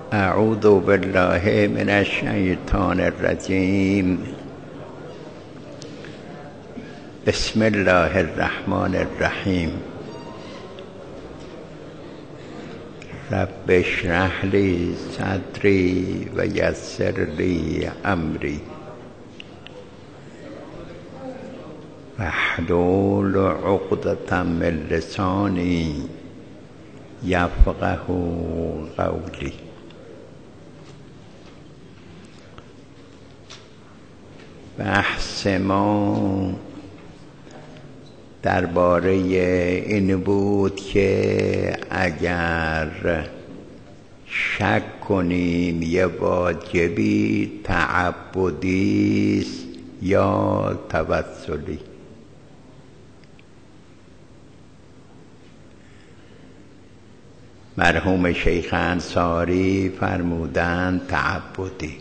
اعوذ بالله من الشیطان الرجیم. بسم الله الرحمن الرحیم. رب اشرح لی صدری و یسر لی امری واحلل عقدة من لسانی یفقه قولی. بحث ما درباره این بود که اگر شک کنیم یه واجبی تعبدی است یا توسلی. مرحوم شیخ انصاری فرمودند تعبدی،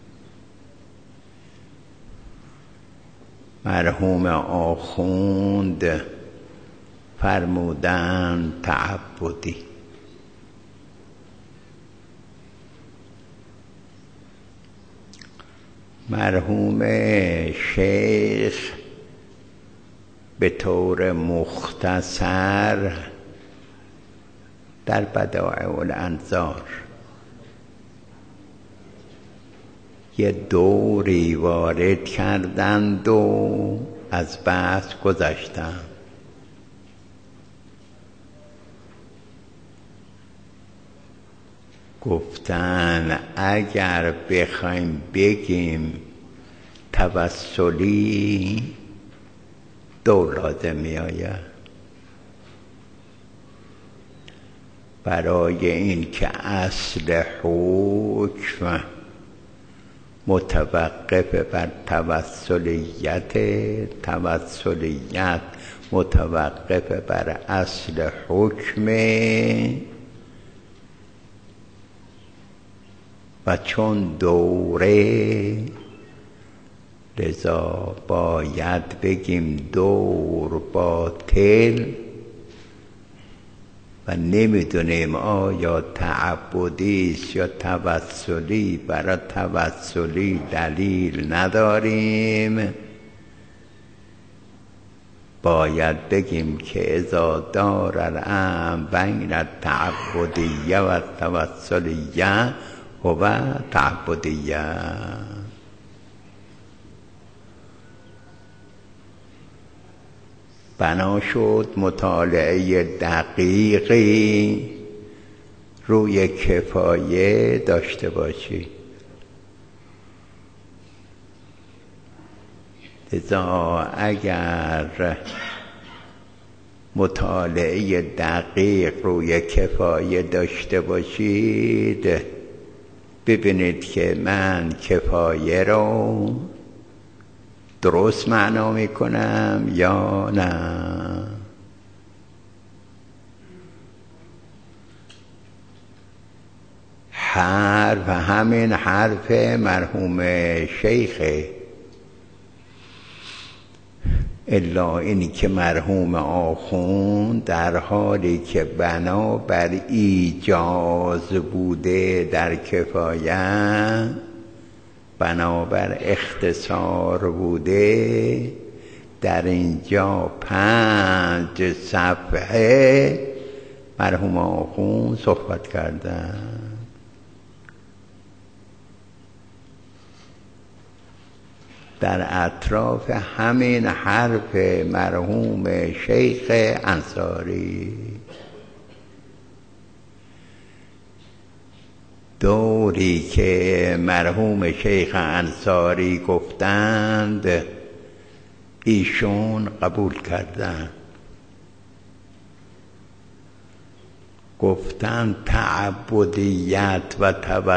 مرحوم آخوند فرمودند تعبدی. مرحوم شیخ به طور مختصر در بدائع الانظار یه دوری وارد کردند و از بحث گذشتند. گفتن اگر بخوایم بگیم توسلی دو لازم می آید. برای این که اصل حکم متوقف بر توسلیت، توسلیت متوقف بر اصل حکم و چون دوره لذا باید بگیم دور باطل و نمیدونیم آیا تعبدی است یا توسلی. برای توسلی دلیل نداریم، باید بگیم که اذا دار الامر بین التعبدیه و التوسلیه هو تعبدیه. بنا شد مطالعه دقیقی روی کفایه داشته باشی. لذا اگر مطالعه دقیق روی کفایه داشته باشید ببینید که من کفایه رو درست معنا میکنم یا نه. حرف همین حرف مرحوم شیخ، الا اینی که مرحوم آخوند در حالی که بنا بر ایجاز بوده در کفایه، بنابر اختصار بوده، در اینجا 5 صفحه مرحوم آخوند صحبت کردن. در اطراف همین حرف مرحوم شیخ انصاری دوری که مرحوم شیخ انصاری گفتند ایشون قبول کردند. گفتند تعبدیت و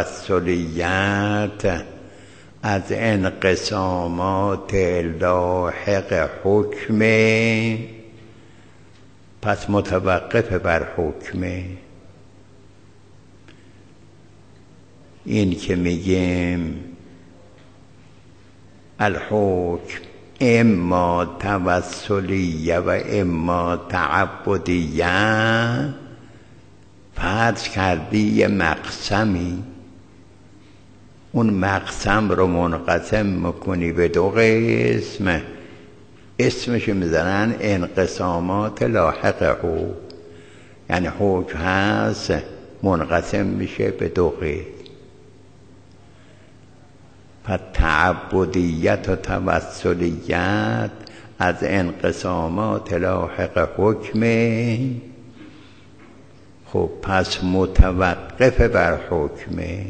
توسلیت از انقسامات لاحق حکمه، پس متوقف بر حکمه. این که میگیم الحکم اما توسلیه و اما تعبدیه، فرض کردی یه مقسمی اون مقسم رو منقسم میکنی به دو قسم، اسمش میذارن انقسامات لاحق حکم. یعنی حکم هست منقسم میشه به دو قسم. پس تعبدیت و توسلیت از انقسامات لاحق حکمه. خب پس متوقف بر حکمه،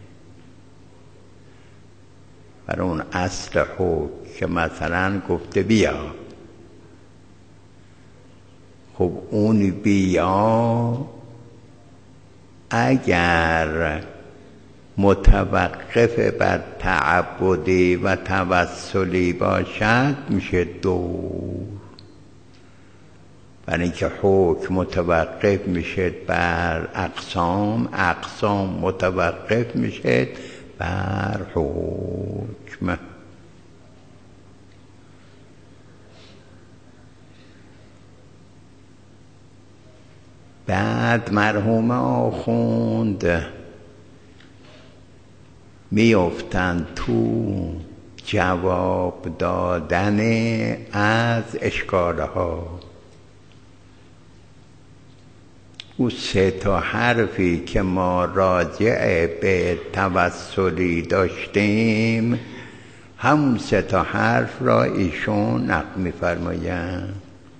بر اون اصل حکم که مثلا گفته بیا. خب اون بیا اگر متوقف بر تعبدی و توسلی باشد میشه دور. برای اینکه حکم متوقف میشه بر اقسام، اقسام متوقف میشه بر حکم. بعد مرحوم آخوند میافتند تو جواب دادن از اشکالها. او 3 حرفی که ما راجع به توسلی داشتیم، همون 3 حرف را ایشون نقل می‌فرمایند.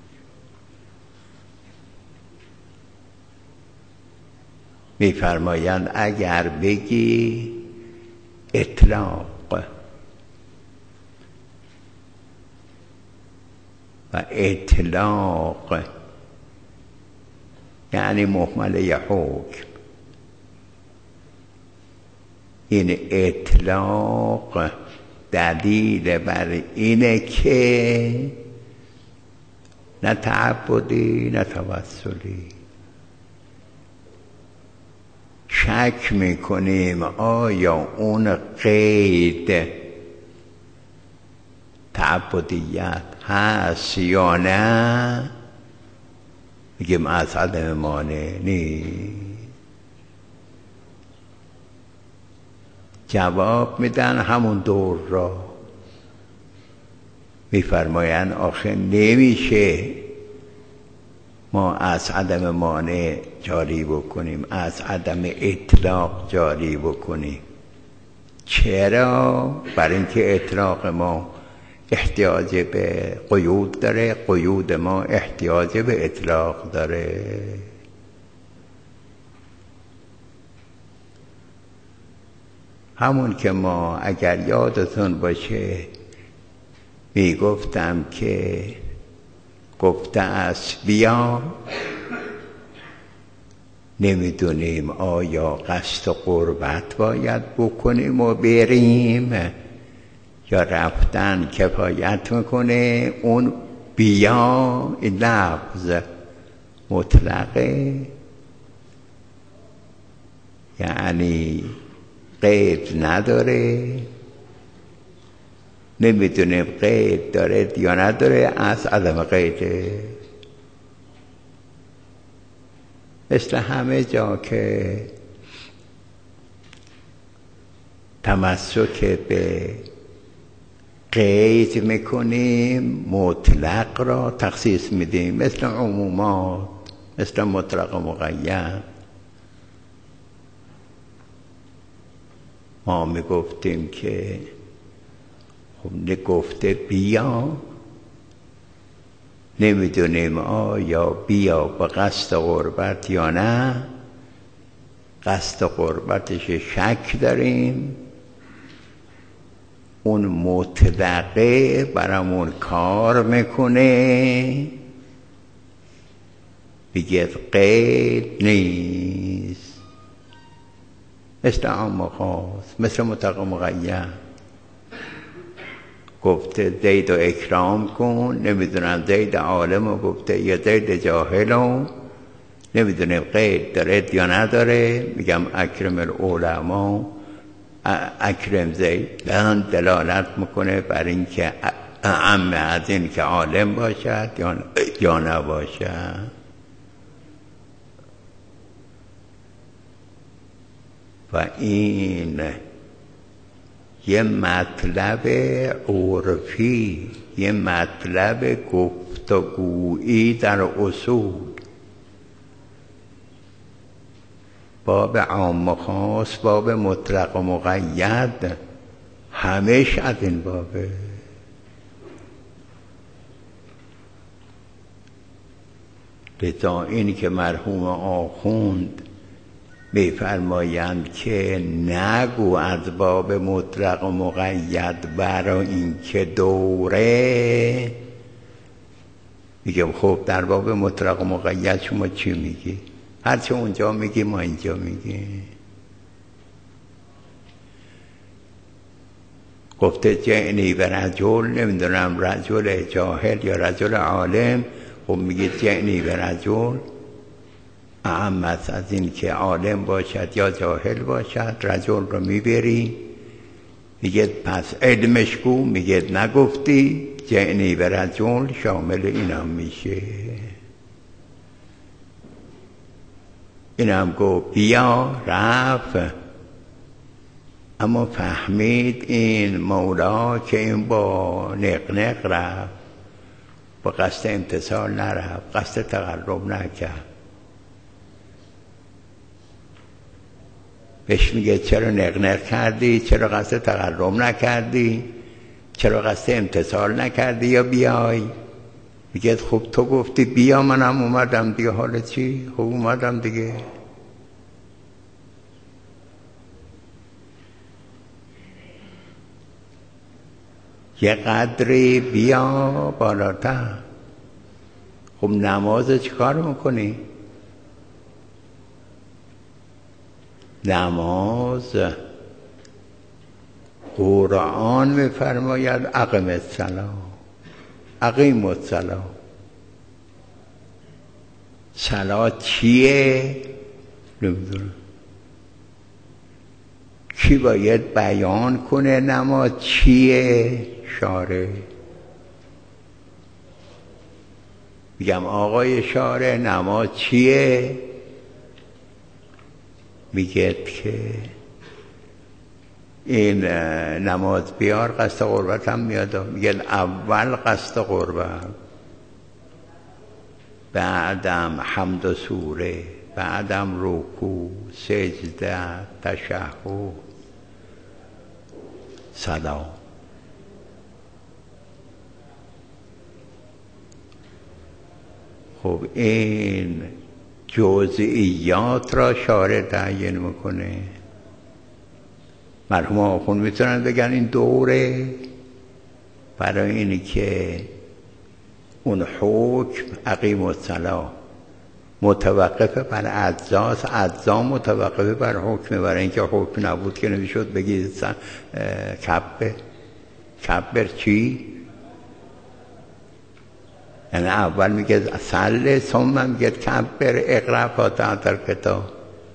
می‌فرمایند اگر بگی اطلاق و اطلاق یعنی محمله حکم، این اطلاق دلیل بر اینه که نه تعبدی نه توسلی. شک میکنیم آیا اون قید تعبدیت هست یا نه، میگیم از عدم مانع نیست. جواب میدن همون دور را. میفرمایند آخه نمیشه ما از عدم مانع جاری بکنیم، از عدم اطلاق جاری بکنیم. چرا؟ برای اینکه اطلاق ما احتیاج به قیود داره، قیود ما احتیاج به اطلاق داره. همون که ما اگر یادتون باشه میگفتم که گفته است بیا، نمیدونیم آیا قصد قربت باید بکنیم و بریم یا رفتن کفایت میکنه. اون بیا این لفظ مطلقه، یعنی قید نداره. نمیدونیم قید داره یا نداره، از عدم قیده. مثل همه جا که تمسک به قید میکنیم مطلق را تخصیص میدیم، مثل عمومات، مثل مطلق و مقید. ما میگفتیم که خب گفته بیا، نمیدونیم آیا بیا با قصد قربت یا نه. قصد قربتش شک داریم، اون مطلقه برامون کار میکنه، بگه قید نیست. مثل عام و خاص، مثل مطلق و مقید. گفته زید و اکرام کن، نمیدونم زید عالم رو گفته یا زید جاهل رو، نمیدونم قید داره یا نداره. میگم اکرم العلماء اکرم زید، دلالت میکنه بر اینکه اعم از این که عالم باشد یا نباشد. و این یه مطلب عرفی، یه مطلب گفتگویی در اصول، باب عام و خاص، باب مطلق و مقید، همش از این بابه. لذا این که مرحوم آخوند می‌فرمایند که نگو از باب مطلق و مقید برای این که دوره، میگم خب در باب مطلق و مقید شما چی میگی؟ هرچه اونجا میگی ما اینجا میگیم. گفته جعنی به رجل، نمیدونم رجل جاهل یا رجل عالم، خب میگه جعنی به رجل اهم است از این که عالم باشد یا جاهل باشد. رجل رو میبری میگه پس علمش گو، میگه نگفتی. جعنی به رجل شامل اینم میشه. اینم گو بیا رفت، اما فهمید این مولا که این با نقنق رفت، با قصد امتصال نرفت، قصد تقرب نکرد. بهش میگه چرا نقنق کردی؟ چرا قصد تقرب نکردی؟ چرا قصد امتصال نکردی یا بیای؟ میگه خب تو گفتی بیا، منم اومدم دیگه، حالا چی؟ خب اومدم دیگه. یه قدری بیا بالاتر. خب نماز چی کار میکنی؟ نماز قرآن میفرماید اقم الصلاة، اقیم الصلاة. صلاة چیه؟ نمیدونم. کی باید بیان کنه نماز چیه؟ شارع. میگم آقای شارع نماز چیه؟ میگه که این نماز بیار قصد قربت هم میاد. میگه اول قصد قربت، بعدم حمد و سوره، بعدم رکوع، سجده، تشهد، سلام. خب این جزئیات را شارع تعیین میکنه. مرحوم آخوند میتونن بگن این دوره برای اینی که اون حکم اقیم الصلاة متوقف بر اجزاست، اجزا متوقف بر حکمه. برای اینکه حکم نبود که نمیشد بگید کبر چی؟ یعنی اول میگه صلی، ثم میگه کبر، اقرا فاتحه الکتاب.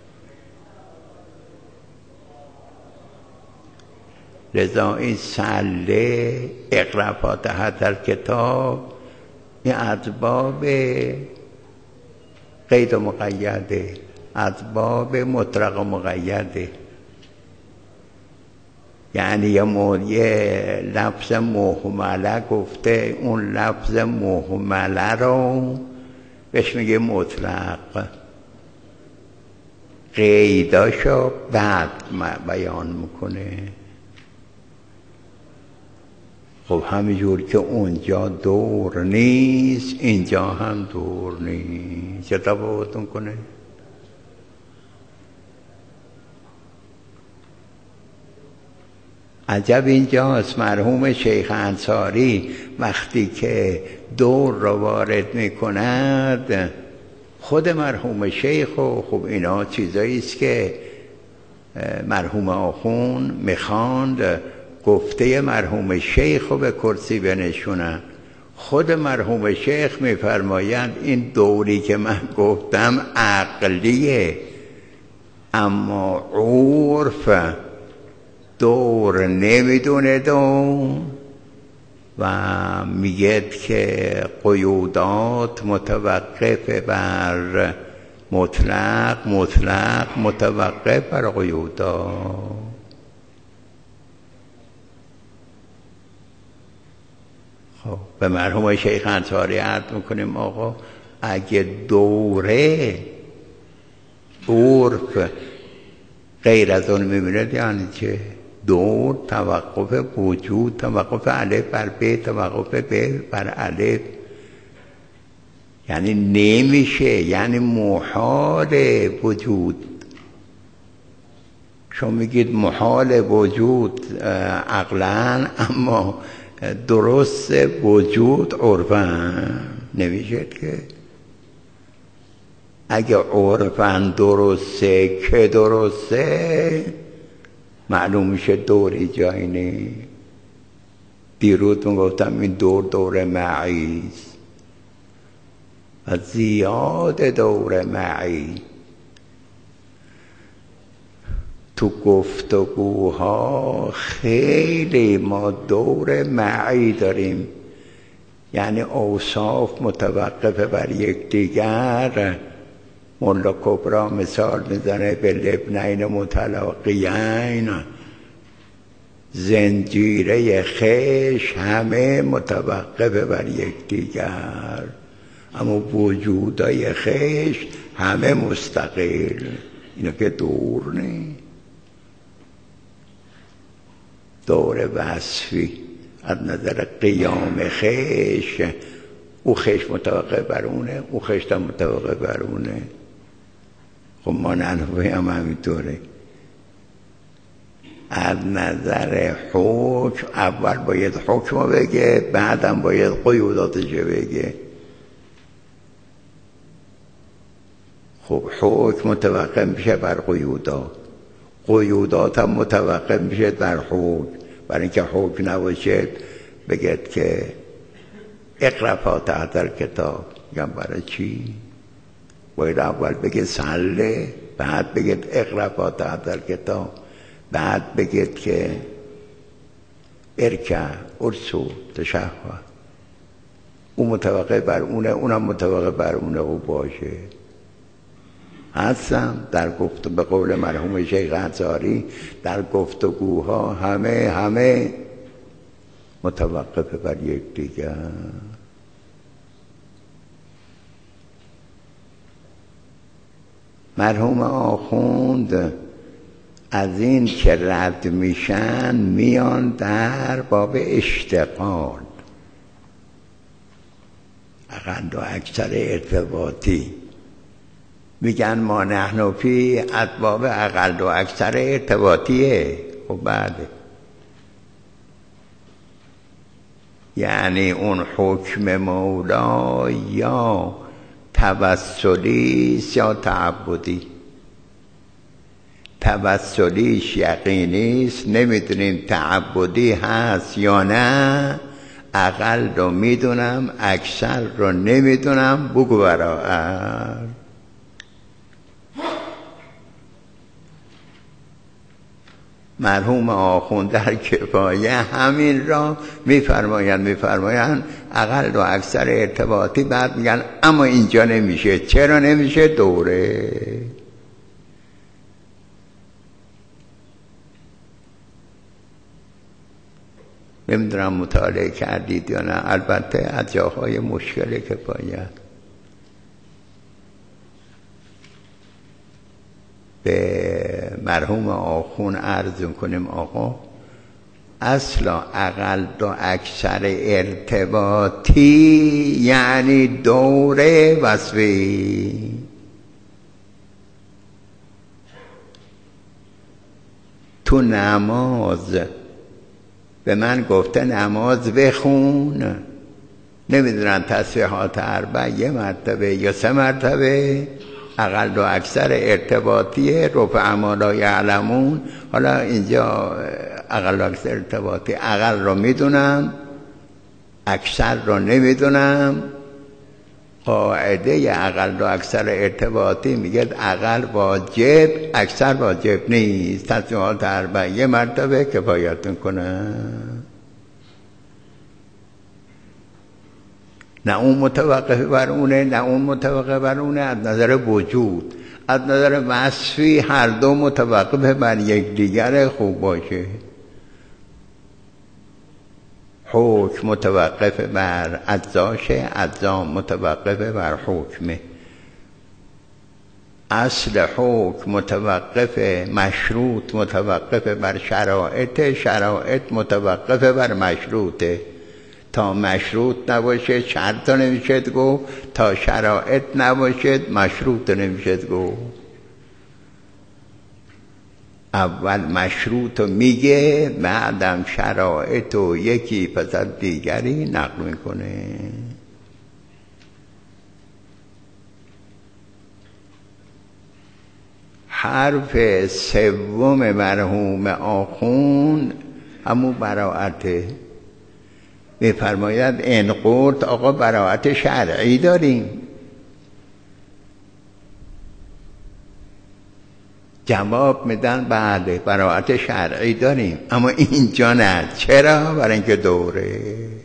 لذا این صلی، اقرا فاتحه الکتاب، این از باب قید و مقیده، از باب مطلق و مقیده. یعنی یه لفظ محمله گفته، اون لفظ محمله رو بهش میگه مطلق، قیداشو بعد بیان میکنه. خب همینجور که اونجا دور نیست اینجا هم دور نیست. چه تفاوتون کنه؟ عجب اینجاست. مرحوم شیخ انصاری وقتی که دور رو وارد میکند، خود مرحوم شیخ و خب اینا چیزایی است که مرحوم آخوند میخواند گفته مرحوم شیخ رو به کرسی بنشونن. خود مرحوم شیخ میفرمایند این دوری که من گفتم عقلیه، اما عرف دور نمیدونه و میگه که قیودات متوقف بر مطلق، مطلق متوقف بر قیودات. به مرحوم شیخ انصاری عرض میکنیم آقا اگه دوره عرف غیر از اون میبینه یعنی چه؟ دور توقف وجود، توقف الف بر ب، توقف ب بر الف، یعنی نمیشه، یعنی محال وجود. شما میگید محال وجود عقلاً، اما درست وجود عرفاً نمیشه که. اگه عرفاً درسته که درسته معلوم میشه دوری جایی نی. دیروز من گفتم این دور معیست و زیاد دور معی. تو گفتگوها خیلی ما دور معی داریم، یعنی اوصاف متوقفه بر یکدیگر. ملا کبرا مثال میزنه به لبنین متلاقیین، زنجیره خیش همه متوقفه بر یکدیگر، اما وجودای خیش همه مستقل. اینو که دور نی، دور وصفی از نظر قیام خیش، او خیش متوقف بر اونه، او خیش هم متوقف بر اونه. خب ما نحوی هم همینطوره. از نظر حکم اول باید حکم بگه، بعدم باید قیوداتش بگه. خب حکم متوقف میشه بر قیودات، قیودات هم متوقف میشه بر حکم. برای اینکه حکم نباشه بگید که اقرا فاتحه الکتاب، میگم برای چی؟ باید اول بگید صله، بعد بگید اقرا فاتحه الکتاب، بعد بگید که ارکع ارسو تشهد. اون متوقف بر اونه، اونم متوقف بر اونه. او باشه هستم در گفت به قول مرحوم شیخ انصاری در گفتگوها همه متوقف بر یکدیگر. مرحوم آخوند از این که رد میشن میان در باب اشتغال، اقل و اکثر ارتباطی. میگن ما نحن فی از باب اقل و اکثر ارتباطیه. خب بعده یعنی اون حکم مولا یا توسلیست یا تعبدی. توسلیش یقینیست، نمیدونیم تعبدی هست یا نه. اقل رو میدونم، اکثر رو نمیدونم، بگو برادر. مرحوم آخوند در کفایه همین را میفرمایند اقل و اکثر ارتباطی. بعد میگن اما اینجا نمیشه. چرا نمیشه؟ دوره. نمیدونم مطالعه کردید یا نه. البته از جاهای مشکل کفایه به مرحوم آخون عرض کنیم آقا اصلا اقل و اکثر ارتباطی یعنی دوره وصفی. تو نماز به من گفته نماز بخون، نمیدونن تسبیحات 4 یه مرتبه یا 3 مرتبه، اقل و اکثر ارتباطیه. رفع ما لا یعلمون. حالا اینجا اقل و اکثر ارتباطی، اقل رو میدونم، اکثر رو نمیدونم. قاعده اقل و اکثر ارتباطی میگه اقل واجب، اکثر واجب نیست. تسبیحات 4 یه مرتبه کفایت میکنه. نه اون متوقف بر اونه، نه اون متوقف بر اونه. از نظر وجود، از نظر وصفی هر دو متوقف بر یکدیگر. خوب باشه حکم متوقف بر اجزاشه، اجزا متوقف بر حکمه. اصل حکم متوقف، مشروط متوقف بر شرایط، شرایط متوقف بر مشروطه. تا مشروط نباشه شرط نمیشد گفت، تا شرایط نباشد مشروط نمیشد گفت. اول مشروط رو میگه، بعدم شرایط و یکی پس از دیگری نقل میکنه. حرف سوم مرحوم آخوند همون براءته. میفرماید ان قلت، آقا براءت شرعی داریم. جواب میدن بعد براءت شرعی داریم، اما اینجا نه. چرا؟ برای اینکه دوره،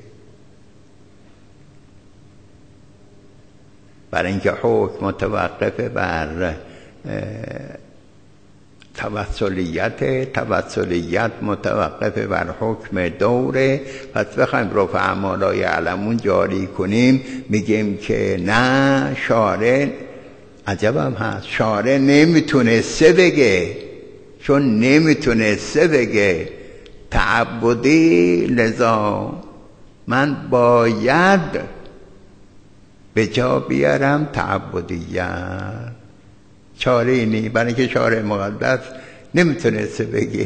برای اینکه حکم متوقف بر توسلیت، توسلیت متوقف بر حکم دوره. پس بخوایم رفع اعمال یعلمون جاری کنیم، میگیم که نه، شارع عجبم هست، شارع نمیتونسته بگه، چون نمیتونسته بگه تعبدی، لذا من باید به جا بیارم تعبدیت. چاره اینی، برای اینکه شارع مقدس نمیتونسته بگه.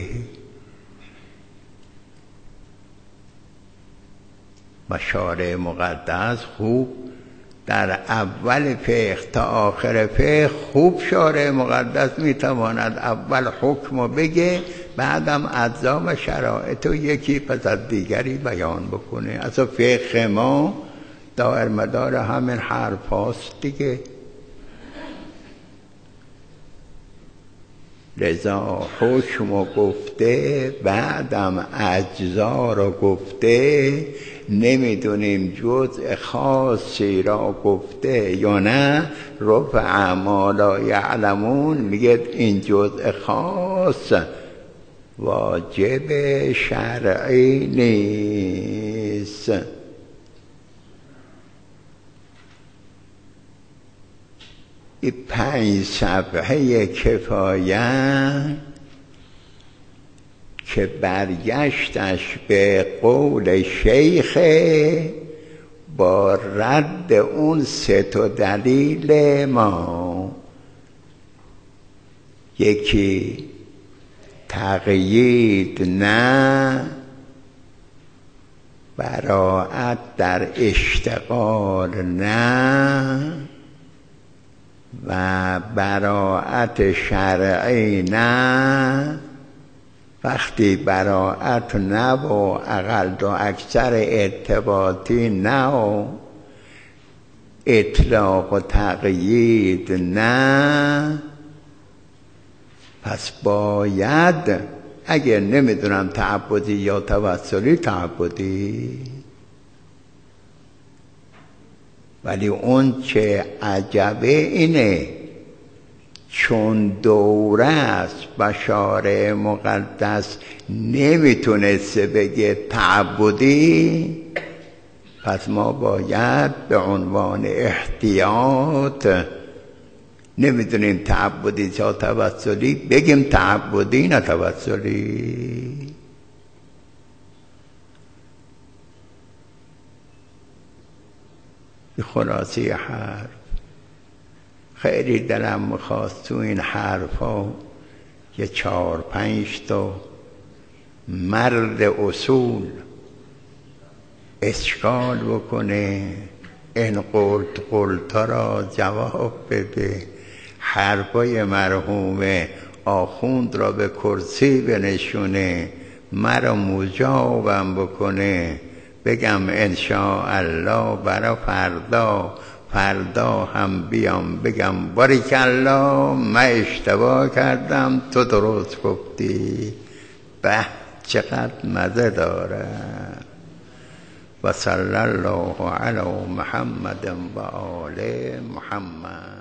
و شارع مقدس خوب در اول فقه تا آخر فقه خوب شارع مقدس میتواند اول حکم رو بگه، بعدم اجزا و شرایط رو یکی پس از دیگری بیان بکنه. اصلا فقه ما دائر مدار همین حرف هاست دیگه. لذا حکم رو گفته، بعدم اجزا رو گفته، نمیدونیم جزء خاصی را گفته یا نه. رفع اعمال یعلمون میگه این جزء خاص واجب شرعی نیست. این 5 صفحه کفایت که برگشتش به قول شیخ، با رد اون 3 دلیل ما. یکی تقیید نه، براءت در اشتغال نه، و براءت شرعی نه. وقتی براءت نه و اقل و اکثر ارتباطی نه و اطلاق و تقیید نه، پس باید اگر نمیدونم تعبدی یا توسلی، تعبدی. ولی اون چه عجبه اینه، چون دوره است و شارع مقدس نمیتونسته بگه تعبدی، پس ما باید به عنوان احتیاط، نمیدونیم تعبدی یا توسلی، بگیم تعبدی نه توسلی. خلاصه حرف. خیلی دلم میخواست تو این حرف ها یه 4-5 تا مرد اصول اشکال بکنه، این قلتا را جواب بده، حرفای مرحوم آخوند را به کرسی بنشونه، مرا مجابم بکنه، بگم انشاءالله برا فردا هم بیام بگم باریکالله من اشتباه کردم تو درست گفتی. به چقدر مزه داره. و صلی الله علی محمد و آل محمد.